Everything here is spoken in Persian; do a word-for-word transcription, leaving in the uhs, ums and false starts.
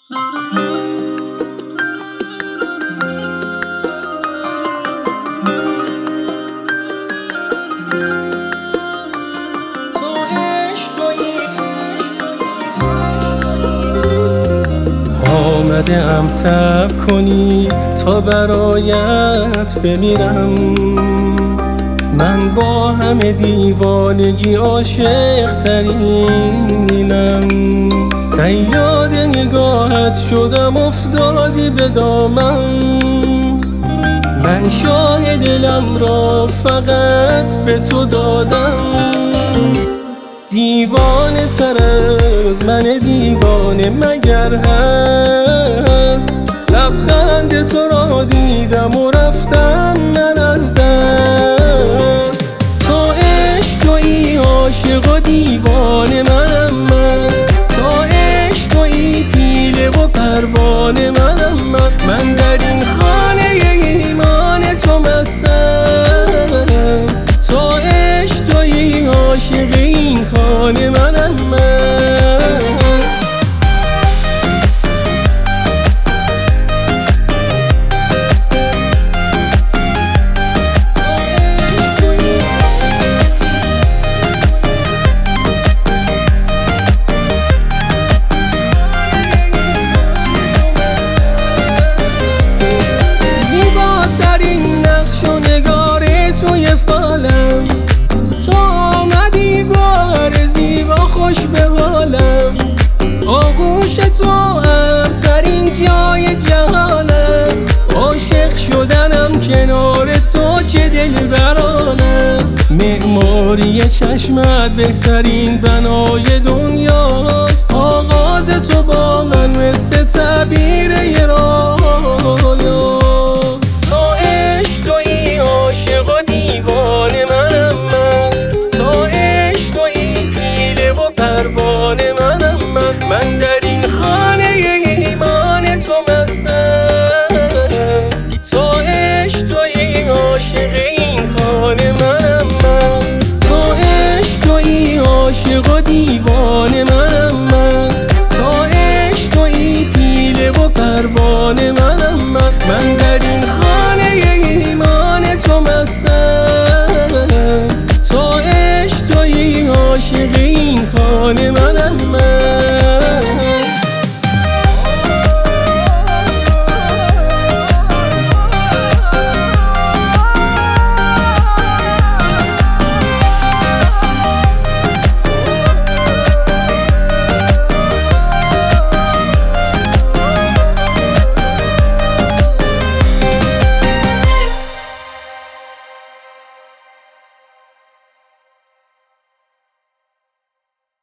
آمده‌ام تب کنی تا برایت بمیرم. من با همه دیوانگی عاشق ترینم. صیاد نگاهت شدم افتادی به دامم. من شاه دلم را فقط به تو دادم. دیوانه تر از من دیوانه مگر هست؟ لبخند تو را دیدم و رفتم من از دست. تو عشق تویی عاشق و دیوانه منم من. تو عشق تویی پیله و پروانه منم من. من در این خانه ایمان تو مستم. تو عشق تویی عاشق این خانه منم من. زیباترین نقش و نگار توی فالم. تو آمدی گوهر زیبا خوش به حالم. آغوش تو ارترین جای جهان است. عاشق شدنم کنار تو چه دلبران است. معماری چشمت بهترین بنای دنیاست. آغاز تو با من مثل تعبیر یه رویاست. تو عشق تویی عاشق و دیوانه منم من. تو عشق تویی پیله و پروانه منم من. من